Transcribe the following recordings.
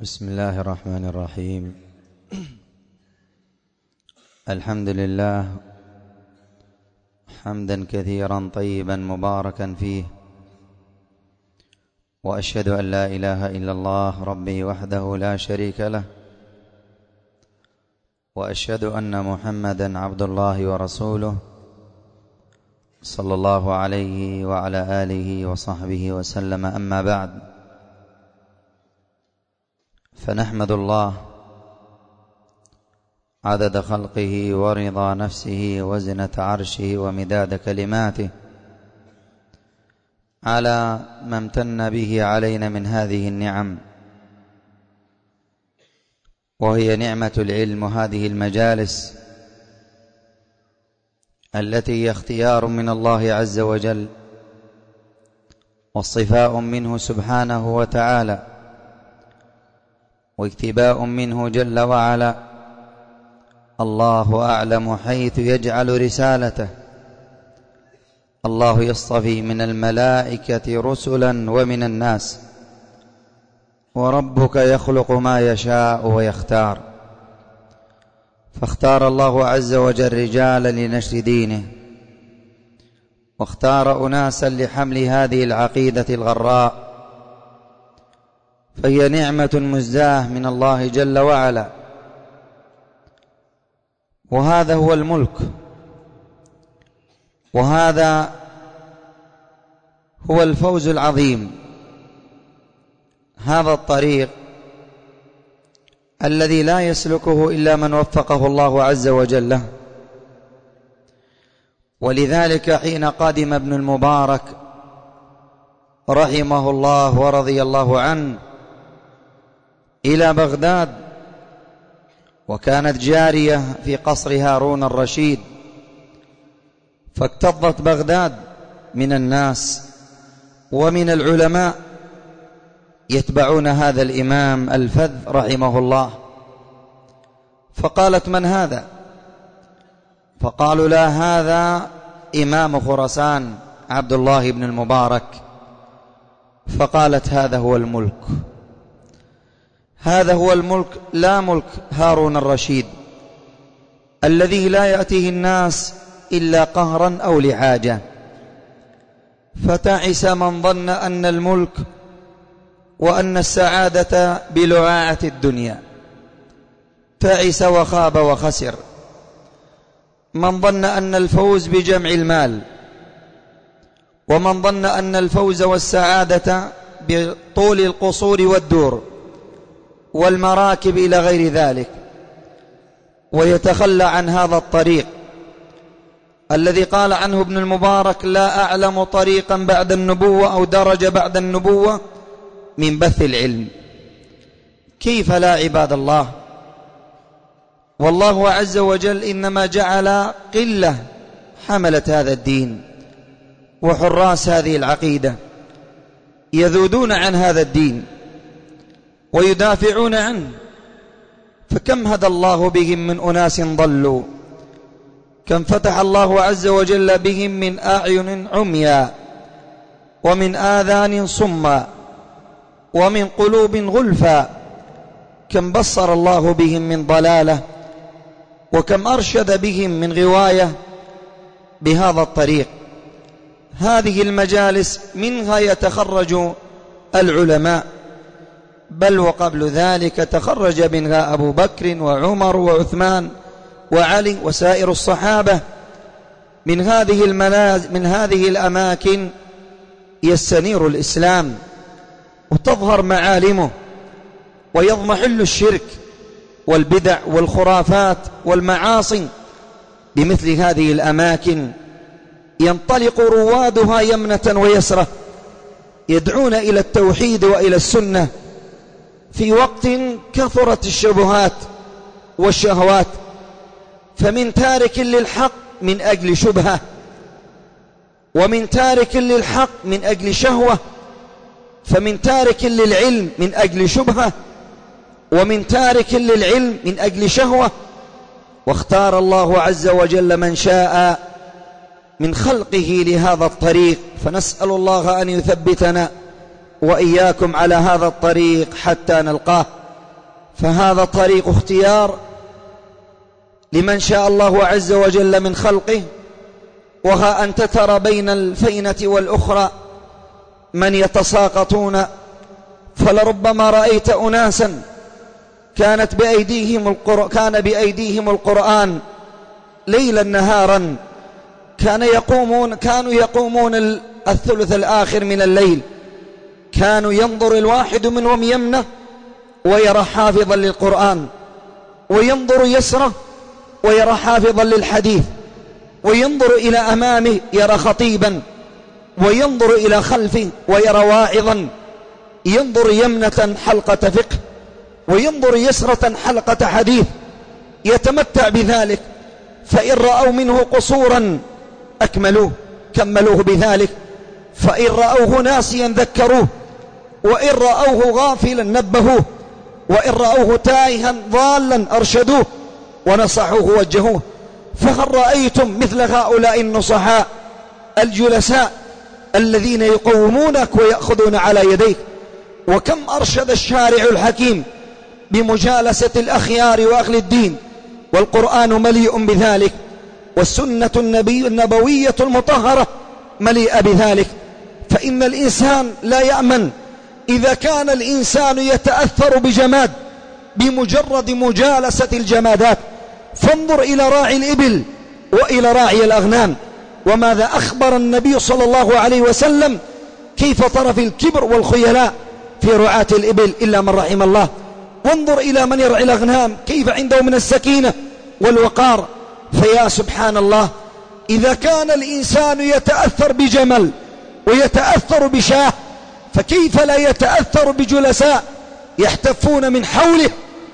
بسم الله الرحمن الرحيم. الحمد لله حمدا كثيرا طيبا مباركا فيه، وأشهد أن لا إله إلا الله ربي وحده لا شريك له، وأشهد أن محمدا عبد الله ورسوله صلى الله عليه وعلى آله وصحبه وسلم. أما بعد، فنحمد الله عدد خلقه ورضا نفسه وزنة عرشه ومداد كلماته على ما امتن به علينا من هذه النعم، وهي نعمة العلم، وهذه المجالس التي هي اختيار من الله عز وجل واصطفاء منه سبحانه وتعالى واجتباء منه جل وعلا. الله أعلم حيث يجعل رسالته. الله يصطفي من الملائكة رسلا ومن الناس، وربك يخلق ما يشاء ويختار. فاختار الله عز وجل رجالا لنشر دينه، واختار أناسا لحمل هذه العقيدة الغراء، فهي نعمة مزداه من الله جل وعلا. وهذا هو الملك، وهذا هو الفوز العظيم. هذا الطريق الذي لا يسلكه إلا من وفقه الله عز وجل له. ولذلك حين قدم ابن المبارك رحمه الله ورضي الله عنه إلى بغداد، وكانت جارية في قصر هارون الرشيد، فاكتظت بغداد من الناس ومن العلماء يتبعون هذا الإمام الفذ رحمه الله. فقالت: من هذا؟ فقالوا: لا، هذا إمام خراسان عبد الله بن المبارك. فقالت: هذا هو الملك، هذا هو الملك، لا ملك هارون الرشيد الذي لا يأتيه الناس إلا قهرا أو لحاجة. فتعس من ظن أن الملك وأن السعادة بلعاعة الدنيا، تعس وخاب وخسر. من ظن أن الفوز بجمع المال، ومن ظن أن الفوز والسعادة بطول القصور والدور والمراكب إلى غير ذلك، ويتخلى عن هذا الطريق الذي قال عنه ابن المبارك: لا أعلم طريقا بعد النبوة أو درجة بعد النبوة من بث العلم. كيف لا عباد الله؟ والله عز وجل إنما جعل قلة حملت هذا الدين وحراس هذه العقيدة يذودون عن هذا الدين ويدافعون عنه. فكم هدى الله بهم من أناس ضلوا، كم فتح الله عز وجل بهم من أعين عميا ومن آذان صما ومن قلوب غلفا، كم بصر الله بهم من ضلالة، وكم أرشد بهم من غواية بهذا الطريق. هذه المجالس منها يتخرج العلماء، بل وقبل ذلك تخرج منها أبو بكر وعمر وعثمان وعلي وسائر الصحابة. من هذه الأماكن يستنير الإسلام وتظهر معالمه، ويضمحل الشرك والبدع والخرافات والمعاصي. بمثل هذه الأماكن ينطلق روادها يمنة ويسرة، يدعون إلى التوحيد وإلى السنة في وقت كثرت الشبهات والشهوات. فمن تارك للحق من أجل شبهة، ومن تارك للحق من أجل شهوة، فمن تارك للعلم من أجل شبهة، ومن تارك للعلم من أجل شهوة. واختار الله عز وجل من شاء من خلقه لهذا الطريق، فنسأل الله أن يثبتنا وإياكم على هذا الطريق حتى نلقاه. فهذا طريق اختيار لمن شاء الله عز وجل من خلقه. وها أنت ترى بين الفينة والأخرى من يتساقطون، فلربما رأيت أناسا كان بأيديهم القرآن ليلا نهارا، كانوا يقومون الثلث الآخر من الليل، كانوا ينظر الواحد منهم يمنه ويرى حافظا للقرآن، وينظر يسره ويرى حافظا للحديث، وينظر إلى أمامه يرى خطيبا، وينظر إلى خلفه ويرى واعظا، ينظر يمنة حلقة فقه، وينظر يسرة حلقة حديث، يتمتع بذلك. فإن رأوا منه قصورا أكملوه كملوه بذلك، فإن رأوه ناسيا ذكروه، وإن رأوه غافلا نبهوه، وإن رأوه تائها ضالا أرشدوه ونصحوه ووجهوه. فهل رأيتم مثل هؤلاء النصحاء الجلساء الذين يقومونك ويأخذون على يديك؟ وكم أرشد الشارع الحكيم بمجالسة الأخيار وأهل الدين، والقرآن مليء بذلك، والسنة النبوية المطهرة مليئة بذلك. فإن الإنسان لا يأمن إذا كان الإنسان يتأثر بجماد بمجرد مجالسة الجمادات. فانظر إلى راعي الإبل وإلى راعي الأغنام، وماذا أخبر النبي صلى الله عليه وسلم كيف طرف الكبر والخيلاء في رعاة الإبل إلا من رحم الله. وانظر إلى من يرعي الأغنام كيف عنده من السكينة والوقار. فيا سبحان الله، إذا كان الإنسان يتأثر بجمل ويتأثر بشاه، فكيف لا يتأثر بجلساء يحتفون من حوله،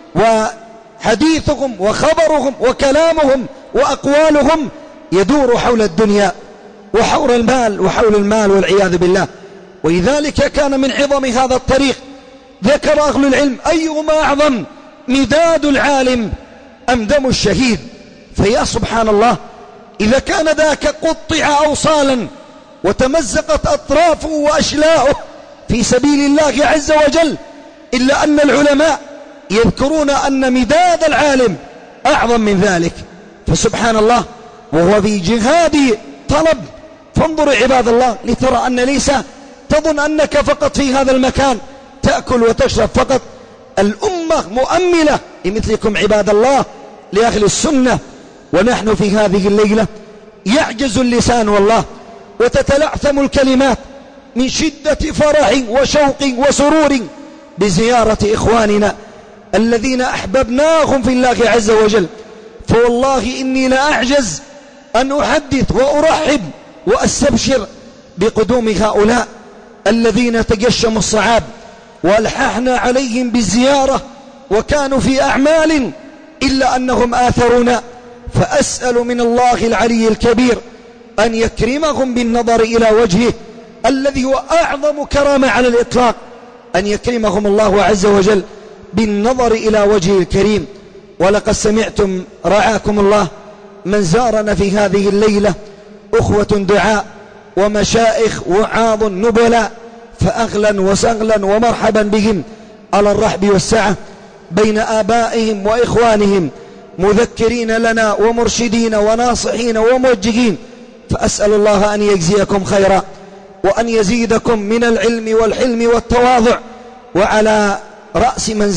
وحديثهم وخبرهم وكلامهم وأقوالهم يدور حول الدنيا وحول المال والعياذ بالله. ولذلك كان من عظم هذا الطريق ذكر أهل العلم أيهما أعظم، مداد العالم أم دم الشهيد. فيا سبحان الله، إذا كان ذاك قطع أوصالا وتمزقت أطرافه وأشلاؤه في سبيل الله عز وجل، إلا أن العلماء يذكرون أن مداد العالم أعظم من ذلك. فسبحان الله، وهو في جهاد طلب. فانظروا عباد الله لترى أن ليس تظن أنك فقط في هذا المكان تأكل وتشرب فقط. الأمة مؤملة لمثلكم عباد الله، لأهل السنة. ونحن في هذه الليلة يعجز اللسان والله، وتتلعثم الكلمات من شدة فرح وشوق وسرور بزيارة إخواننا الذين أحببناهم في الله عز وجل. فوالله إني لا أعجز أن أحدث وأرحب وأستبشر بقدوم هؤلاء الذين تجشموا الصعاب والححنا عليهم بالزيارة وكانوا في أعمال إلا أنهم آثرونا. فأسأل من الله العلي الكبير أن يكرمهم بالنظر إلى وجهه الذي هو أعظم كرامة على الإطلاق، أن يكرمهم الله عز وجل بالنظر إلى وجهه الكريم. ولقد سمعتم رعاكم الله من زارنا في هذه الليلة أخوة دعاء ومشائخ وعاظ نبلاء، فأهلا وسهلا ومرحبا بهم على الرحب والسعة بين آبائهم وإخوانهم، مذكرين لنا ومرشدين وناصحين وموجهين. فأسأل الله أن يجزيكم خيرا وأن يزيدكم من العلم والحلم والتواضع. وعلى رأس من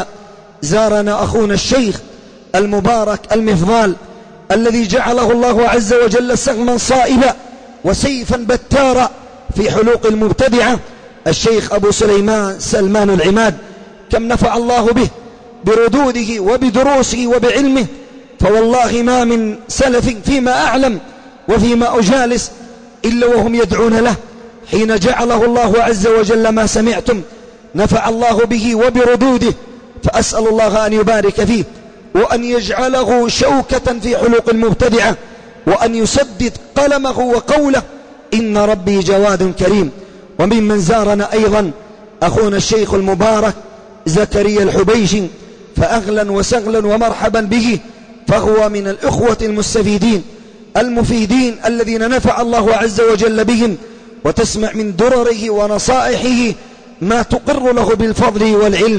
زارنا أخونا الشيخ المبارك المفضال الذي جعله الله عز وجل سهما صائبا وسيفا بتارا في حلوق المبتدعة، الشيخ أبو سلمان العماد. كم نفع الله به بردوده وبدروسه وبعلمه. فوالله ما من سلف فيما أعلم وفيما أجالس إلا وهم يدعون له حين جعله الله عز وجل ما سمعتم نفع الله به وبردوده. فأسأل الله أن يبارك فيه وأن يجعله شوكة في حلوق المبتدعة، وأن يسدد قلمه وقوله إن ربي جواد كريم. وممن زارنا أيضا أخونا الشيخ المبارك زكريا الحبيشي، فأهلا وسهلا ومرحبا به، فهو من الإخوة المستفيدين المفيدين الذين نفع الله عز وجل بهم، وتسمع من درره ونصائحه ما تقر له بالفضل والعلم.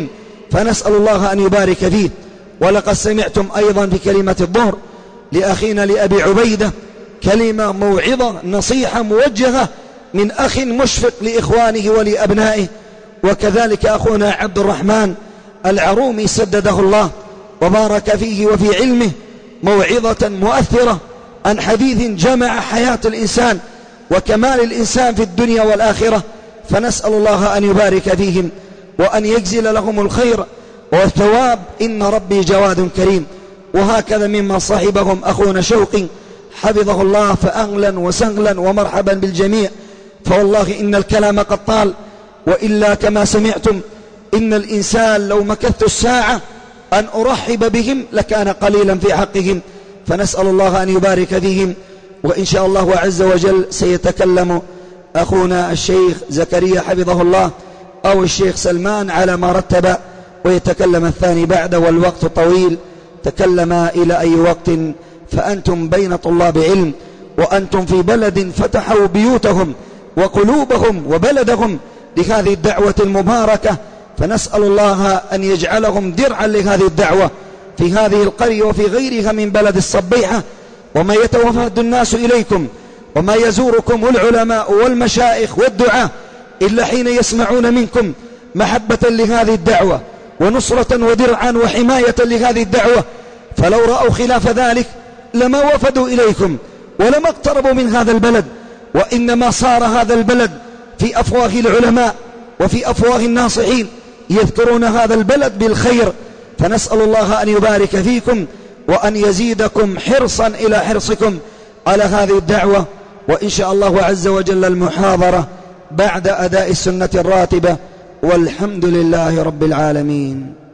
فنسأل الله أن يبارك فيه. ولقد سمعتم أيضا في كلمة الظهر لأخينا لأبي عبيدة كلمة موعظة نصيحة موجهة من أخ مشفق لإخوانه ولأبنائه، وكذلك أخونا عبد الرحمن العرومي سدده الله وبارك فيه وفي علمه، موعظة مؤثرة عن حديث جمع حياة الإنسان وكمال الإنسان في الدنيا والآخرة. فنسأل الله أن يبارك فيهم وأن يجزل لهم الخير والثواب، إن ربي جواد كريم. وهكذا مما صاحبهم أخونا شوقي حفظه الله، فأهلا وسهلا ومرحبا بالجميع. فوالله إن الكلام قد طال، وإلا كما سمعتم إن الإنسان لو مكثت الساعة أن أرحب بهم لكان قليلا في حقهم. فنسأل الله أن يبارك فيهم. وإن شاء الله عز وجل سيتكلم أخونا الشيخ زكريا حفظه الله أو الشيخ سلمان على ما رتب، ويتكلم الثاني بعده، والوقت طويل، تكلم إلى أي وقت. فأنتم بين طلاب علم، وأنتم في بلد فتحوا بيوتهم وقلوبهم وبلدهم لهذه الدعوة المباركة، فنسأل الله أن يجعلهم درعا لهذه الدعوة في هذه القرية وفي غيرها من بلد الصبيحة. وما يتوفد الناس إليكم وما يزوركم العلماء والمشايخ والدعاة إلا حين يسمعون منكم محبة لهذه الدعوة ونصرة ودرعا وحماية لهذه الدعوة. فلو رأوا خلاف ذلك لما وفدوا إليكم ولما اقتربوا من هذا البلد، وإنما صار هذا البلد في أفواه العلماء وفي أفواه الناصحين يذكرون هذا البلد بالخير. فنسأل الله أن يبارك فيكم وأن يزيدكم حرصا إلى حرصكم على هذه الدعوة. وإن شاء الله عز وجل المحاضرة بعد أداء السنة الراتبة، والحمد لله رب العالمين.